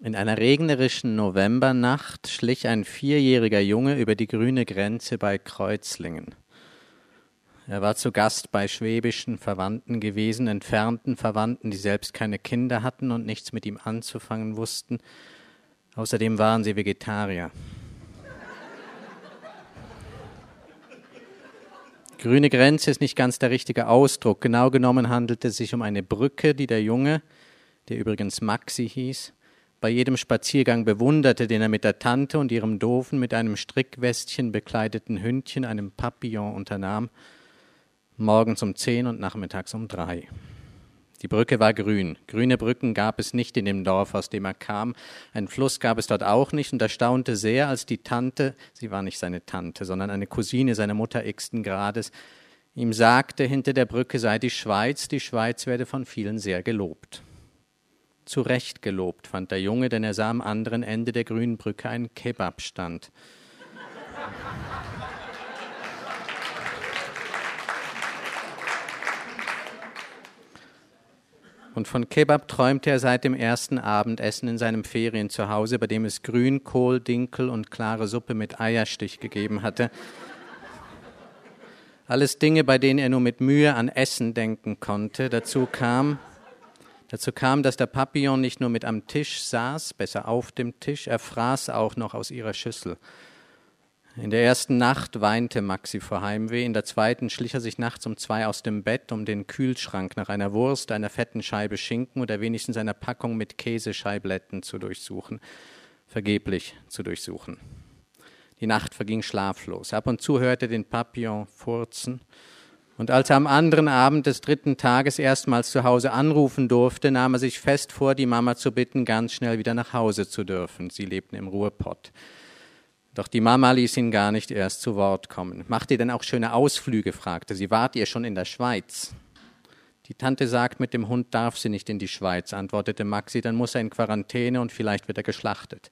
In einer regnerischen Novembernacht schlich ein 4-jähriger Junge über die grüne Grenze bei Kreuzlingen. Er war zu Gast bei schwäbischen Verwandten gewesen, entfernten Verwandten, die selbst keine Kinder hatten und nichts mit ihm anzufangen wussten. Außerdem waren sie Vegetarier. Grüne Grenze ist nicht ganz der richtige Ausdruck. Genau genommen handelt es sich um eine Brücke, die der Junge, der übrigens Maxi hieß, bei jedem Spaziergang bewunderte, den er mit der Tante und ihrem doofen, mit einem Strickwestchen bekleideten Hündchen, einem Papillon, unternahm, morgens um 10 und nachmittags um 3. Die Brücke war grün. Grüne Brücken gab es nicht in dem Dorf, aus dem er kam. Einen Fluss gab es dort auch nicht und er staunte sehr, als die Tante, sie war nicht seine Tante, sondern eine Cousine seiner Mutter x-ten Grades, ihm sagte, hinter der Brücke sei die Schweiz werde von vielen sehr gelobt. Zu Recht gelobt, fand der Junge, denn er sah am anderen Ende der grünen Brücke einen Kebabstand. Und von Kebab träumte er seit dem ersten Abendessen in seinem Ferienzuhause, bei dem es Grünkohl, Dinkel und klare Suppe mit Eierstich gegeben hatte. Alles Dinge, bei denen er nur mit Mühe an Essen denken konnte. Dazu kam, dass der Papillon nicht nur mit am Tisch saß, besser auf dem Tisch, er fraß auch noch aus ihrer Schüssel. In der ersten Nacht weinte Maxi vor Heimweh, in der zweiten schlich er sich nachts um 2 aus dem Bett, um den Kühlschrank nach einer Wurst, einer fetten Scheibe Schinken oder wenigstens einer Packung mit Käsescheibletten zu durchsuchen. Vergeblich zu durchsuchen. Die Nacht verging schlaflos. Ab und zu hörte er den Papillon furzen. Und als er am anderen Abend des 3. Tages erstmals zu Hause anrufen durfte, nahm er sich fest vor, die Mama zu bitten, ganz schnell wieder nach Hause zu dürfen. Sie lebten im Ruhrpott. Doch die Mama ließ ihn gar nicht erst zu Wort kommen. Macht ihr denn auch schöne Ausflüge, fragte sie. Wart ihr schon in der Schweiz? Die Tante sagt, mit dem Hund darf sie nicht in die Schweiz, antwortete Maxi. Dann muss er in Quarantäne und vielleicht wird er geschlachtet.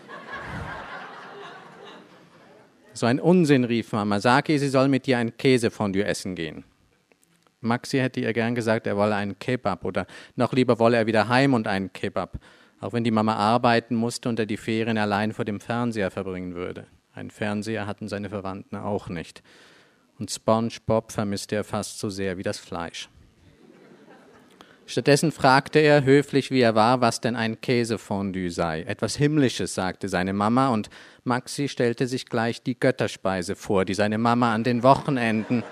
So ein Unsinn, rief Mama. Sag ihr, sie soll mit dir ein Käsefondue essen gehen. Maxi hätte ihr gern gesagt, er wolle einen Kebab oder noch lieber wolle er wieder heim und einen Kebab. Auch wenn die Mama arbeiten musste und er die Ferien allein vor dem Fernseher verbringen würde. Einen Fernseher hatten seine Verwandten auch nicht. Und SpongeBob vermisste er fast so sehr wie das Fleisch. Stattdessen fragte er, höflich wie er war, was denn ein Käsefondue sei. Etwas Himmlisches, sagte seine Mama, und Maxi stellte sich gleich die Götterspeise vor, die seine Mama an den Wochenenden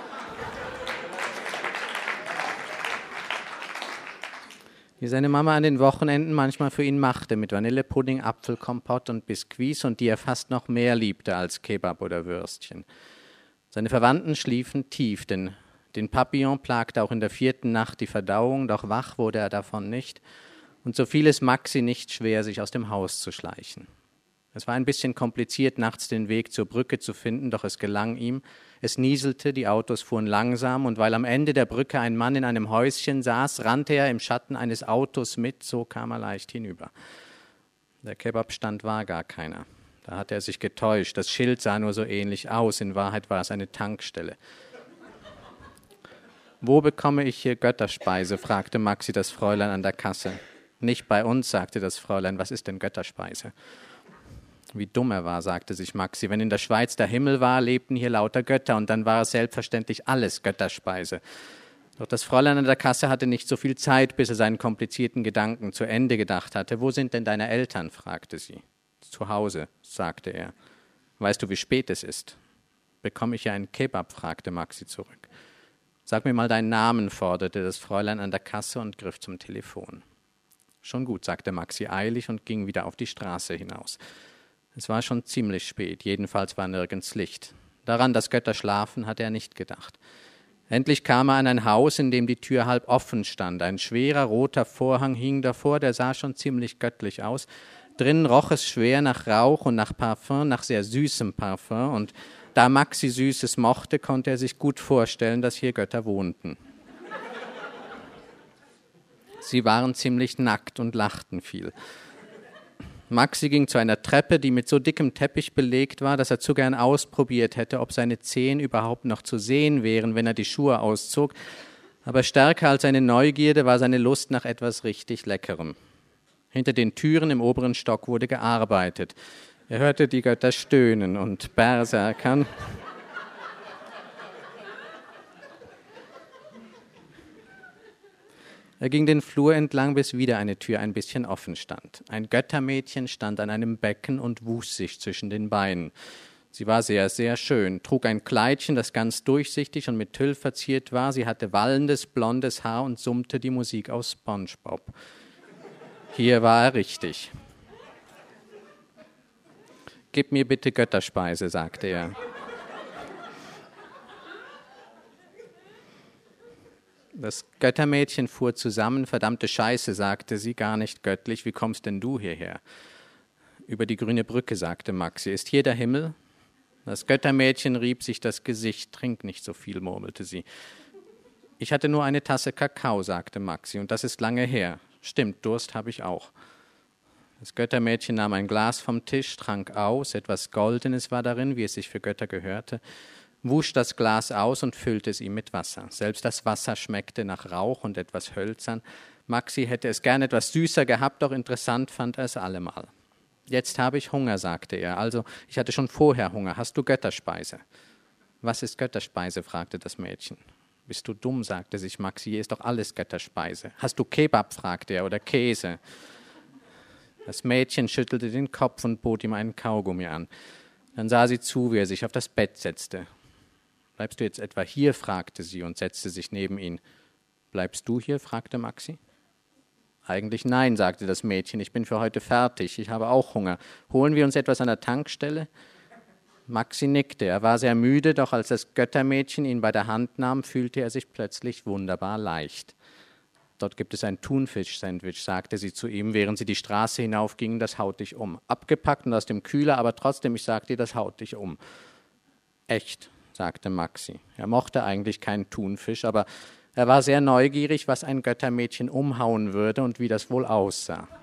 manchmal für ihn machte, mit Vanillepudding, Apfelkompott und Biskuits und die er fast noch mehr liebte als Kebab oder Würstchen. Seine Verwandten schliefen tief, denn den Papillon plagte auch in der 4. Nacht die Verdauung, doch wach wurde er davon nicht und so fiel es Maxi nicht schwer, sich aus dem Haus zu schleichen. Es war ein bisschen kompliziert, nachts den Weg zur Brücke zu finden, doch es gelang ihm. Es nieselte, die Autos fuhren langsam und weil am Ende der Brücke ein Mann in einem Häuschen saß, rannte er im Schatten eines Autos mit, so kam er leicht hinüber. Der Kebabstand war gar keiner. Da hatte er sich getäuscht, das Schild sah nur so ähnlich aus, in Wahrheit war es eine Tankstelle. »Wo bekomme ich hier Götterspeise?« fragte Maxi das Fräulein an der Kasse. »Nicht bei uns«, sagte das Fräulein, »was ist denn Götterspeise?« Wie dumm er war, sagte sich Maxi. Wenn in der Schweiz der Himmel war, lebten hier lauter Götter und dann war es selbstverständlich alles Götterspeise. Doch das Fräulein an der Kasse hatte nicht so viel Zeit, bis er seinen komplizierten Gedanken zu Ende gedacht hatte. »Wo sind denn deine Eltern?« fragte sie. »Zu Hause«, sagte er. »Weißt du, wie spät es ist?« »Bekomme ich ja einen Kebab?« fragte Maxi zurück. »Sag mir mal deinen Namen«, forderte das Fräulein an der Kasse und griff zum Telefon. »Schon gut«, sagte Maxi eilig und ging wieder auf die Straße hinaus. Es war schon ziemlich spät, jedenfalls war nirgends Licht. Daran, dass Götter schlafen, hatte er nicht gedacht. Endlich kam er an ein Haus, in dem die Tür halb offen stand. Ein schwerer roter Vorhang hing davor, der sah schon ziemlich göttlich aus. Drinnen roch es schwer nach Rauch und nach Parfum, nach sehr süßem Parfum. Und da Maxi Süßes mochte, konnte er sich gut vorstellen, dass hier Götter wohnten. Sie waren ziemlich nackt und lachten viel. Maxi ging zu einer Treppe, die mit so dickem Teppich belegt war, dass er zu gern ausprobiert hätte, ob seine Zehen überhaupt noch zu sehen wären, wenn er die Schuhe auszog. Aber stärker als seine Neugierde war seine Lust nach etwas richtig Leckerem. Hinter den Türen im oberen Stock wurde gearbeitet. Er hörte die Götter stöhnen und berserkern. Er ging den Flur entlang, bis wieder eine Tür ein bisschen offen stand. Ein Göttermädchen stand an einem Becken und wusch sich zwischen den Beinen. Sie war sehr, sehr schön, trug ein Kleidchen, das ganz durchsichtig und mit Tüll verziert war. Sie hatte wallendes, blondes Haar und summte die Musik aus SpongeBob. Hier war er richtig. »Gib mir bitte Götterspeise«, sagte er. Das Göttermädchen fuhr zusammen. »Verdammte Scheiße«, sagte sie, »gar nicht göttlich. Wie kommst denn du hierher?« »Über die grüne Brücke«, sagte Maxi. »Ist hier der Himmel?« Das Göttermädchen rieb sich das Gesicht. »Trink nicht so viel«, murmelte sie. »Ich hatte nur eine Tasse Kakao«, sagte Maxi, »und das ist lange her. Stimmt, Durst habe ich auch.« Das Göttermädchen nahm ein Glas vom Tisch, trank aus, etwas Goldenes war darin, wie es sich für Götter gehörte, wusch das Glas aus und füllte es ihm mit Wasser. Selbst das Wasser schmeckte nach Rauch und etwas hölzern. Maxi hätte es gern etwas süßer gehabt, doch interessant fand er es allemal. »Jetzt habe ich Hunger«, sagte er. »Also, ich hatte schon vorher Hunger. Hast du Götterspeise?« »Was ist Götterspeise?«, fragte das Mädchen. »Bist du dumm?«, sagte sich Maxi. »Hier ist doch alles Götterspeise.« »Hast du Kebab?«, fragte er, »oder Käse?« Das Mädchen schüttelte den Kopf und bot ihm einen Kaugummi an. Dann sah sie zu, wie er sich auf das Bett setzte. »Bleibst du jetzt etwa hier?«, fragte sie und setzte sich neben ihn. »Bleibst du hier?«, fragte Maxi. »Eigentlich nein«, sagte das Mädchen, »ich bin für heute fertig, ich habe auch Hunger. Holen wir uns etwas an der Tankstelle?« Maxi nickte, er war sehr müde, doch als das Göttermädchen ihn bei der Hand nahm, fühlte er sich plötzlich wunderbar leicht. »Dort gibt es ein Thunfisch-Sandwich«, sagte sie zu ihm, während sie die Straße hinaufgingen, »das haut dich um. Abgepackt und aus dem Kühler, aber trotzdem, ich sag dir, das haut dich um.« »Echt?«, sagte Maxi. Er mochte eigentlich keinen Thunfisch, aber er war sehr neugierig, was ein Göttermädchen umhauen würde und wie das wohl aussah.